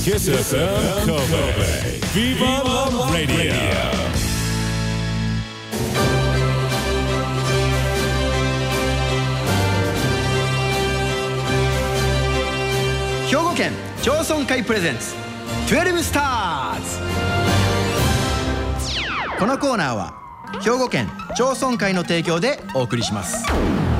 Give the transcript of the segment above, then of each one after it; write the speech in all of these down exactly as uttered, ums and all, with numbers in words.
Kiss エフエム Kobe Viva La Radio。 兵庫県町村会プレゼンツじゅうにスターズ。このコーナーは兵庫県町村会の提供でお送りします。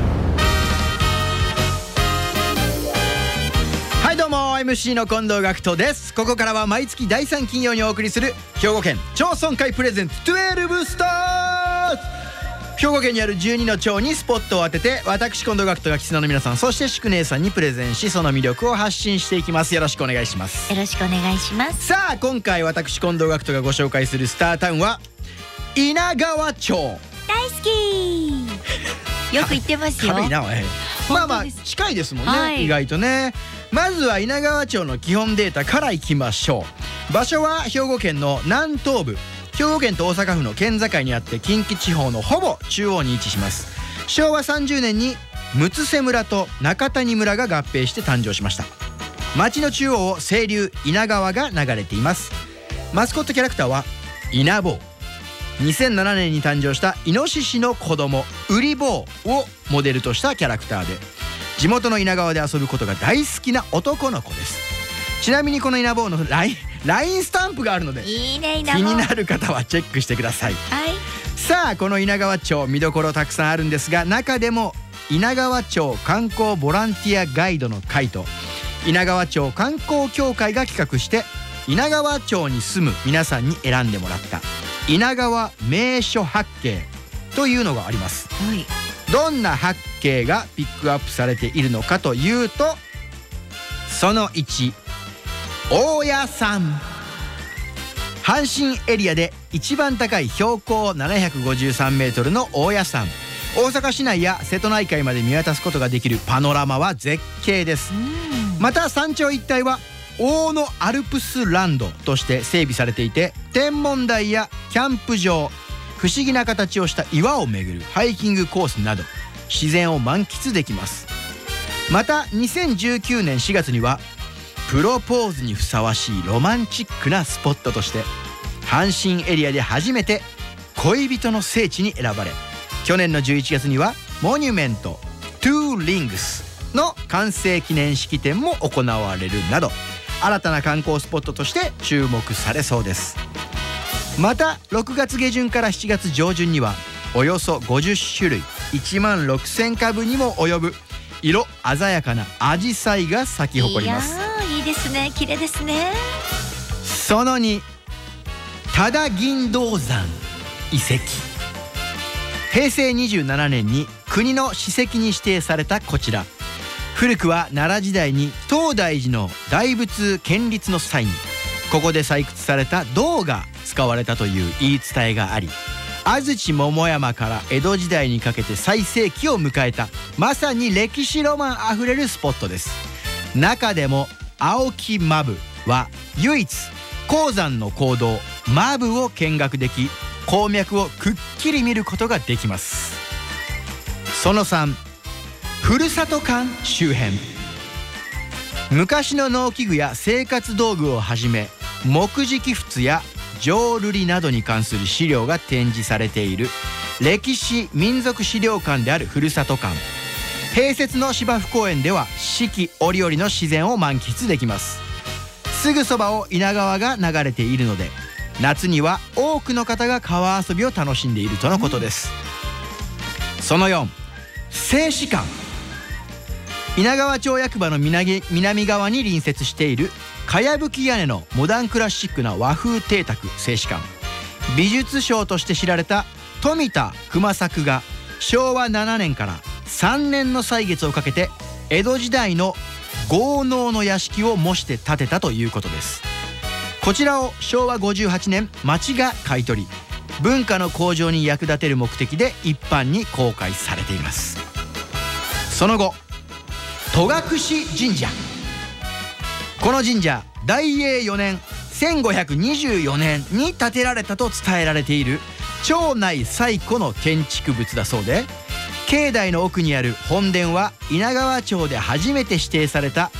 はいどうも エムシー の近藤学人です。ここからは毎月だいさん金曜にお送りする兵庫県町村会プレゼンツじゅうにスターズ。兵庫県にあるじゅうにの町にスポットを当てて、私近藤学人が絆の皆さん、そして宿姉さんにプレゼンし、その魅力を発信していきます。よろしくお願いします。 よろしくお願いします。 さあ今回私近藤学人がご紹介するスタータウンは稲川町。 大好きよく言ってますよ。 軽いなおい。まあまあ近いですもんね、はい、意外とね。まずは稲川町の基本データからいきましょう。場所は兵庫県の南東部、兵庫県と大阪府の県境にあって、近畿地方のほぼ中央に位置します。しょうわさんじゅうねんに六瀬村と中谷村が合併して誕生しました。町の中央を清流稲川が流れています。マスコットキャラクターは稲坊。にせんななねんに誕生したイノシシの子供ウリ坊をモデルとしたキャラクターで、地元の稲川で遊ぶことが大好きな男の子です。ちなみにこの稲坊の ライン, ラインスタンプがあるので、 いいね、稲坊。 気になる方はチェックしてください。 はい、 さあこの稲川町見どころたくさんあるんですが、中でも稲川町観光ボランティアガイドの会と稲川町観光協会が企画して稲川町に住む皆さんに選んでもらった稲川名所八景というのがあります。 はい、 どんな八景がピックアップされているのかというと、そのいち、大谷山。阪神エリアで一番高い標高ななひゃくごじゅうさんメートルの大谷山。大阪市内や瀬戸内海まで見渡すことができるパノラマは絶景です。また山頂一帯は大野アルプスランドとして整備されていて、天文台やキャンプ場、不思議な形をした岩を巡るハイキングコースなど自然を満喫できます。またにせんじゅうきゅうねんしがつにはプロポーズにふさわしいロマンチックなスポットとして阪神エリアで初めて恋人の聖地に選ばれ、去年のじゅういちがつにはモニュメントトゥーリングスの完成記念式典も行われるなど、新たな観光スポットとして注目されそうです。またろくがつげじゅんからしちがつじょうじゅんにはおよそごじゅっしゅるいいちまんろくせんかぶにも及ぶ色鮮やかなアジサイが咲き誇ります。 いやー、いいですね、綺麗ですね。 そのに、多田銀道山遺跡。へいせいにじゅうななねんに国の史跡に指定されたこちら、古くは奈良時代に東大寺の大仏建立の際にここで採掘された銅が使われたという言い伝えがあり、安土桃山から江戸時代にかけて最盛期を迎えた、まさに歴史ロマンあふれるスポットです。中でも青木マブは唯一鉱山の坑道マブを見学でき、鉱脈をくっきり見ることができます。そのさん、ふるさと館周辺。昔の農機具や生活道具をはじめ、木喰葺や浄瑠璃などに関する資料が展示されている歴史民族資料館であるふるさと館。併設の芝生公園では四季折々の自然を満喫できます。すぐそばを稲川が流れているので、夏には多くの方が川遊びを楽しんでいるとのことです。そのよん、静止館。稲川町役場の 南, 南側に隣接しているかやぶき屋根のモダンクラシックな和風邸宅静止館。美術商として知られた富田熊作がしょうわななねんからさんねんの歳月をかけて江戸時代の豪農の屋敷を模して建てたということです。こちらをしょうわごじゅうはちねん町が買い取り、文化の向上に役立てる目的で一般に公開されています。その後、戸隠神社。この神社、大永よねんせんごひゃくにじゅうよねんに建てられたと伝えられている町内最古の建築物だそうで、境内の奥にある本殿は稲川町で初めて指定された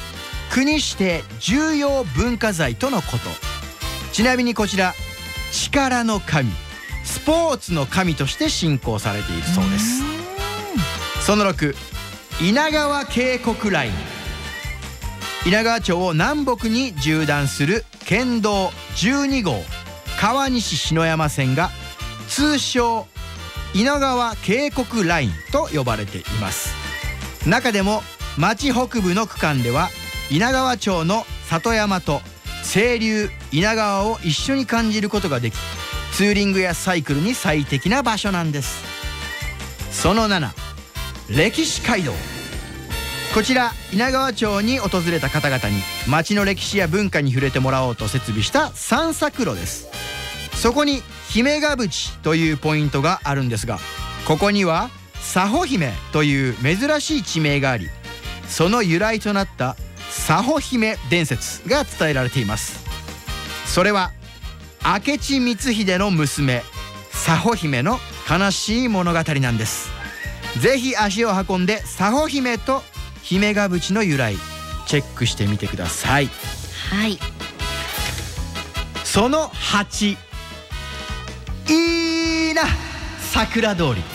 国指定重要文化財とのこと。ちなみにこちら力の神、スポーツの神として信仰されているそうです。そのろく、稲川渓谷ライン。稲川町を南北に縦断する県道じゅうにごう川西篠山線が通称稲川渓谷ラインと呼ばれています。中でも町北部の区間では稲川町の里山と清流稲川を一緒に感じることができ、ツーリングやサイクルに最適な場所なんです。そのなな、歴史街道。こちら稲川町に訪れた方々に町の歴史や文化に触れてもらおうと設備した散策路です。そこに姫ヶ淵というポイントがあるんですが、ここには佐保姫という珍しい地名があり、その由来となった佐保姫伝説が伝えられています。それは明智光秀の娘佐保姫の悲しい物語なんです。ぜひ足を運んで佐保姫と姫ヶ淵の由来チェックしてみてください。 はい。 そのはち、いいな桜通り。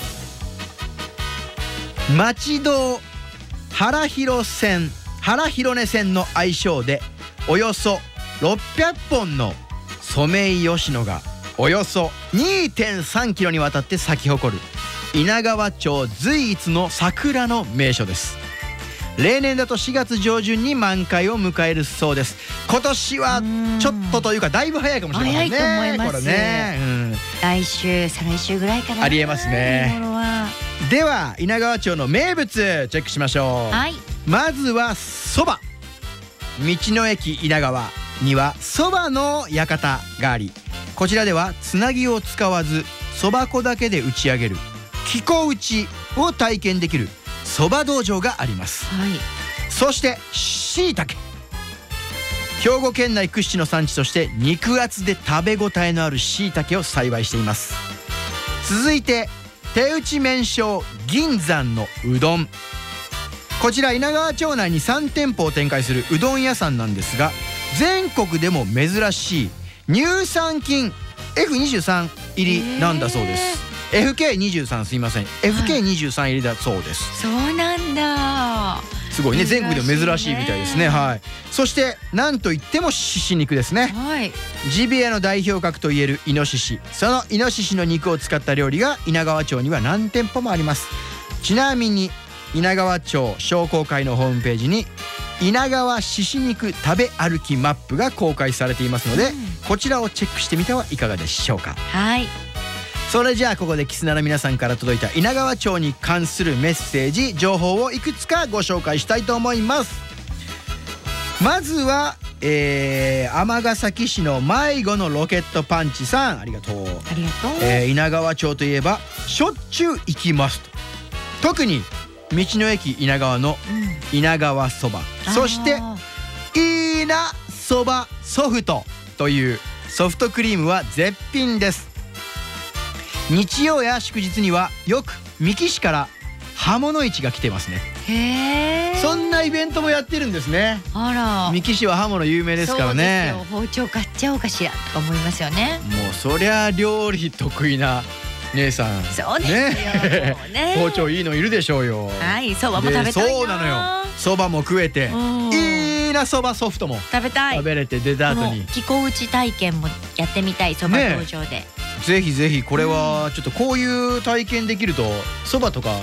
町道原広線原広根線の愛称でおよそろっぴゃっぽんのソメイヨシノがおよそ にてんさんキロにわたって咲き誇る稲川町随一の桜の名所です。例年だとしがつ上旬に満開を迎えるそうです。今年はちょっとというかだいぶ早いかもしれませんね。 早いと思います。 これね、うん、 来週再来週ぐらいかな。 ありえますね。 見頃は。 では稲川町の名物チェックしましょう。 はい。 まずはそば。道の駅稲川にはそばの館があり、こちらではつなぎを使わずそば粉だけで打ち上げる木粉打ちを体験できるそば道場があります。 はい。 そしてしいたけ。兵庫県内屈指の産地として肉厚で食べ応えのあるしいたけを栽培しています。続いて手打ち麺匠銀山のうどん。こちら稲川町内にさんてんぽを展開するうどん屋さんなんですが、全国でも珍しい乳酸菌 エフにじゅうさん 入りなんだそうです。 エフケーにじゅうさん すいません エフケーにじゅうさん 入りだそうです。 そうなんだ。 すごいね、全国でも珍しいみたいですね。はい。そしてなんといってもしし肉ですね。 はい。 ジビエの代表格といえるイノシシ、そのイノシシの肉を使った料理が稲川町には何店舗もあります。ちなみに稲川町商工会のホームページに稲川しし肉食べ歩きマップが公開されていますので、うん、こちらをチェックしてみてはいかがでしょうか。 はい。 それじゃあここでキスナの皆さんから届いた稲川町に関するメッセージ情報をいくつかご紹介したいと思います。まずはえー、尼崎市の迷子のロケットパンチさん、ありがとう。 ありがとう。 えー、稲川町といえばしょっちゅう行きますと。特に道の駅稲川の稲川そば、うん、そしていいなそばソフトというソフトクリームは絶品です。日曜や祝日にはよく三木市から刃物市が来てますね。 へー、 そんなイベントもやってるんですね。 あら、 三木市は刃物有名ですからね。 そうですよ、包丁買っちゃおうかしらとか思いますよね。 もうそりゃ料理得意な姉さん、 そうですよ、 ねね、包丁いいのいるでしょうよ。 はい、そばも食べたいな。 そうなのよ、そばも食えていいな、そばソフトも食べたい。 食べれてデザートに木粉打ち体験もやってみたい、そば道場で、ね、 ぜひぜひ。これはちょっとこういう体験できるとそばとか、はい、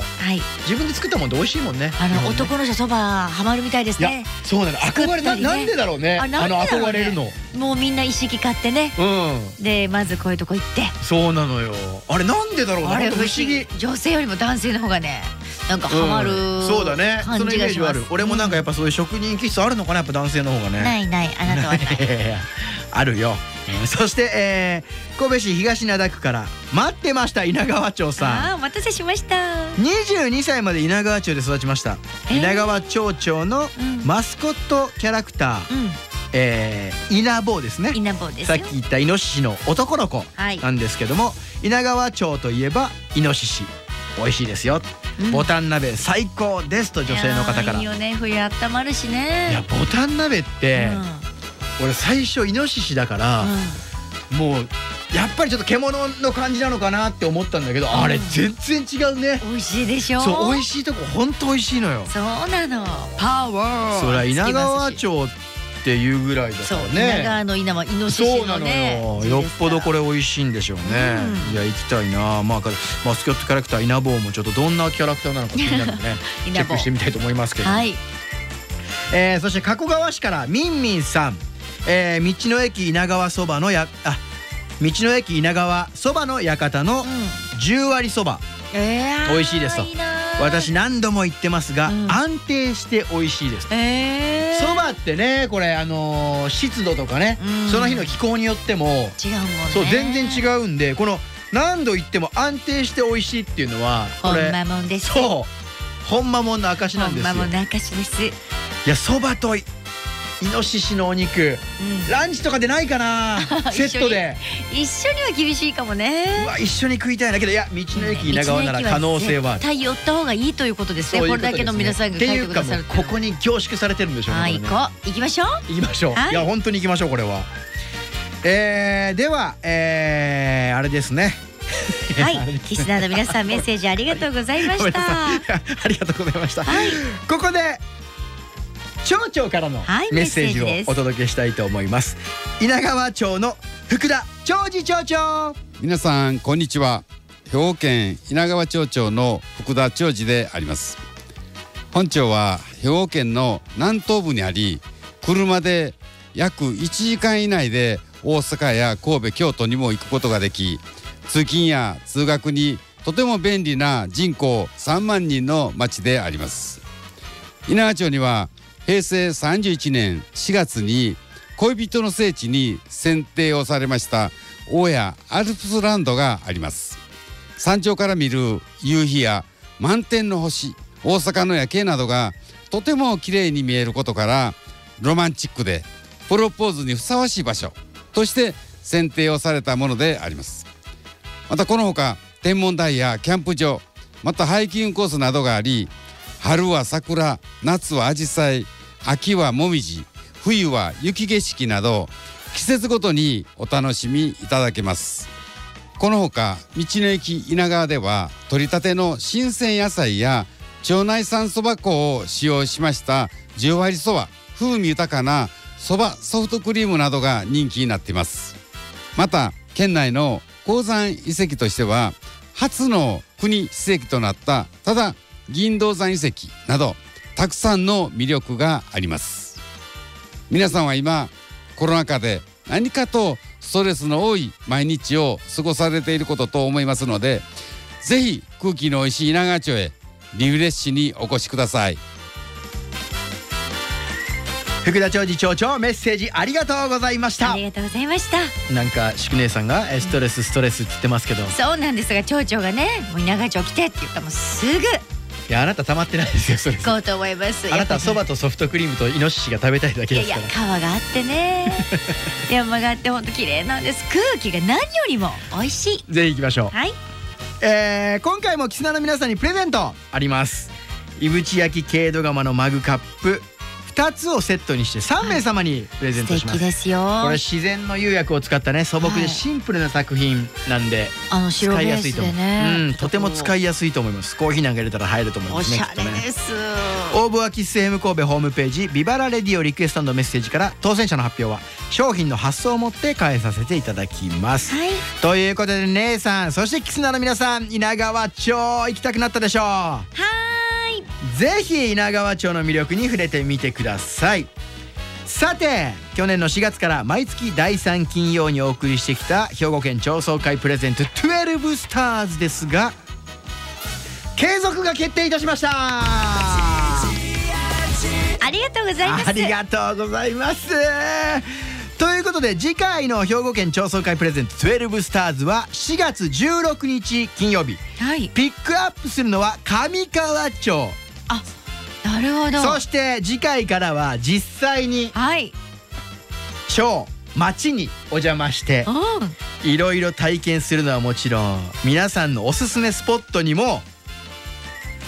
自分で作ったもんで美味しいもんね。 あの男の人そばハマるみたいですね。 そうなの、憧れ、な、なんでだろうね。あの憧れるの、もうみんな一式買ってね、うん、でまずこういうとこ行って。そうなのよ、 あれなんでだろうな、不思議。 女性よりも男性の方がね、なんかハマる、うん、そうだね、 そのイメージはある。俺もなんかやっぱそういう職人気質あるのかな、やっぱ男性の方がね。 ないない、あなたはないあるよ。そして、えー、神戸市東灘区から待ってました稲川町さん。 あ、お待たせしました。 にじゅうにさいまで稲川町で育ちました、えー、稲川町長のマスコットキャラクター、うん、えー、稲坊ですね。 稲坊ですよ。 さっき言ったイノシシの男の子なんですけども、はい、稲川町といえばイノシシ美味しいですよ。 うん、ボタン鍋最高ですと女性の方から。 いいよね、冬あったまるしね。 いやボタン鍋って、うん、俺最初イノシシだから、うん、もうやっぱりちょっと獣の感じなのかなって思ったんだけど、うん、あれ全然違うね。 美味しいでしょ。 そう美味しいとこ本当美味しいのよ。 そうなの。パワー。 それは稲川町っていうぐらいだからね。 稲川の稲はイノシシのね。 そうなのよ。よっぽどこれ美味しいんでしょうね。うん、いや行きたいな。まあマスコットキャラクター稲坊もちょっとどんなキャラクターなのか気になるのでねチェックしてみたいと思いますけど。はい。えー、そして加古川市からみんみんさん、えー、道の駅稲川そばのやあ道の駅稲川そばの館のじゅう割そば、うん、えー、美味しいですと。私何度も言ってますが、うん、安定して美味しいです。えー、そばってねこれあのー、湿度とかね、うん、その日の気候によっても違うもんね。そう全然違うんで、この何度言っても安定して美味しいっていうのはこれほんまもんです。 そうほんまもんの証なんですよ。 ほんまもんの証です。 いやそばとイノシシのお肉、うん、ランチとかでないかなセットで一緒には厳しいかもね。 うわ一緒に食いたいんだけど、いや道の駅稲川なら可能性はある。 絶対寄った方がいいということですね。これだけの皆さんが書いてくださるっていうかもうここに凝縮されてるんでしょうね。はい、 行こう行きましょう行きましょう、はい、いや本当に行きましょうこれは。えー、では、えー、あれですねはい、キスナーの皆さんメッセージありがとうございました。 ありがとうございました、はい、ここで町長からのメッセージをお届けしたいと思います。稲川町の福田長治町長。 皆さんこんにちは。兵庫県稲川町長の福田長治であります。本町は兵庫県の南東部にあり、車で約いちじかん以内で大阪や神戸、京都にも行くことができ、通勤や通学にとても便利な人口さんまんにんの町であります。稲川町にはへいせいさんじゅういちねんしがつに恋人の聖地に選定をされました大谷アルプスランドがあります。山頂から見る夕日や満天の星、大阪の夜景などがとても綺麗に見えることからロマンチックでプロポーズにふさわしい場所として選定をされたものであります。またこのほか天文台やキャンプ場、またハイキングコースなどがあり、春は桜、夏はアジサイ、秋はもみじ、冬は雪景色など季節ごとにお楽しみいただけます。このほか道の駅稲川では取り立ての新鮮野菜や町内産そば粉を使用しましたじゅう割そば、風味豊かなそばソフトクリームなどが人気になっています。また県内の鉱山遺跡としては初の国史跡となったただ銀道山遺跡などたくさんの魅力があります。皆さんは今コロナ禍で何かとストレスの多い毎日を過ごされていることと思いますので、ぜひ空気のおいしい稲川町へリフレッシュにお越しください。 福田長治町長メッセージありがとうございました。 ありがとうございました。 なんか宿姉さんがストレスストレスって言ってますけど、 そうなんですが町長がねもう稲川町来てって言ったらもうすぐ。 いやあなた溜まってないですよそれ。 行こうと思います。 あなたそばとソフトクリームとイノシシが食べたいだけですから。 いやいや川があってね山があって本当綺麗なんです。空気が何よりも美味しい。 ぜひ行きましょう。 はい、 えー、今回もキスナーの皆さんにプレゼントあります。いぶち焼き軽度釜のマグカップふたつをセットにしてさんめい様にプレゼントします。 素敵ですよ。 これ自然の釉薬を使ったね素朴でシンプルな作品なんで、 あの白ベースでね、 うん、とても使いやすいと思います。コーヒーなんか入れたら入ると思いますね。 おしゃれです、ね、 応募はキス エム 神戸ホームページビバラレディオリクエスト&メッセージから当選者の発表は商品の発送をもって返させていただきます、はい、ということで姉さんそしてキスナーの皆さん稲川町行きたくなったでしょう。 はーい、 ぜひ稲川町の魅力に触れてみてください。さて去年のしがつから毎月だいさん金曜にお送りしてきた兵庫県町総会プレゼントじゅうにスターズですが継続が決定いたしました。 ありがとうございます。 ありがとうございますということで次回の兵庫県町総会プレゼントじゅうにスターズはしがつじゅうろくにち金曜日、 はい、 ピックアップするのは上川町。 あ、なるほど。 そして次回からは実際に町町にお邪魔していろいろ体験するのはもちろん皆さんのおすすめスポットにも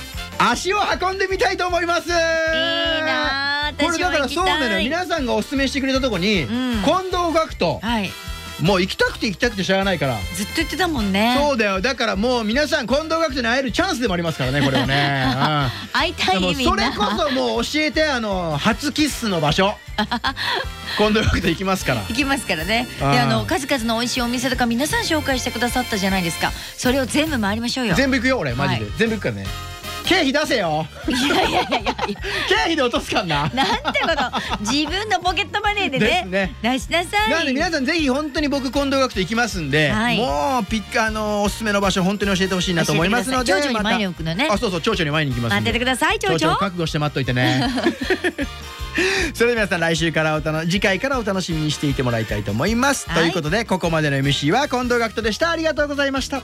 足を運んでみたいと思います。いいなー、 これだからそうなのよ、皆さんがおすすめしてくれたとこに、うん、近藤学徒、はい、もう行きたくて行きたくてしゃあないからずっと言ってたもんね。 そうだよ、だからもう皆さん近藤学徒に会えるチャンスでもありますからね、これはね、うん、 会いたい、みんな。 それこそもう教えて、あの初キッスの場所近藤学徒行きますから行きますからね。で、あの数々の美味しいお店とか皆さん紹介してくださったじゃないですか。それを全部回りましょうよ。 全部行くよ俺、マジで、はい、全部行くからね。経費出せよ。いやいやいやいや経費で落とすかんな。 なんてこと、自分のポケットマネーでね、ね出しなさい。 なので皆さんぜひ本当に僕近藤学徒行きますんで、はい、もうピッカーのおすすめの場所本当に教えてほしいなと思いますので、 蝶々に前に置くのね。 あ、そうそう、蝶々に前に行きますんで待っててください。蝶々 蝶々覚悟して待っといてね。それでは皆さん来週からおたの次回からお楽しみにしていてもらいたいと思います、はい、ということでここまでの エムシー は近藤学徒でした。ありがとうございました。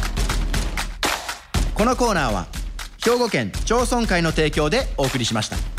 このコーナーは兵庫県町村会の提供でお送りしました。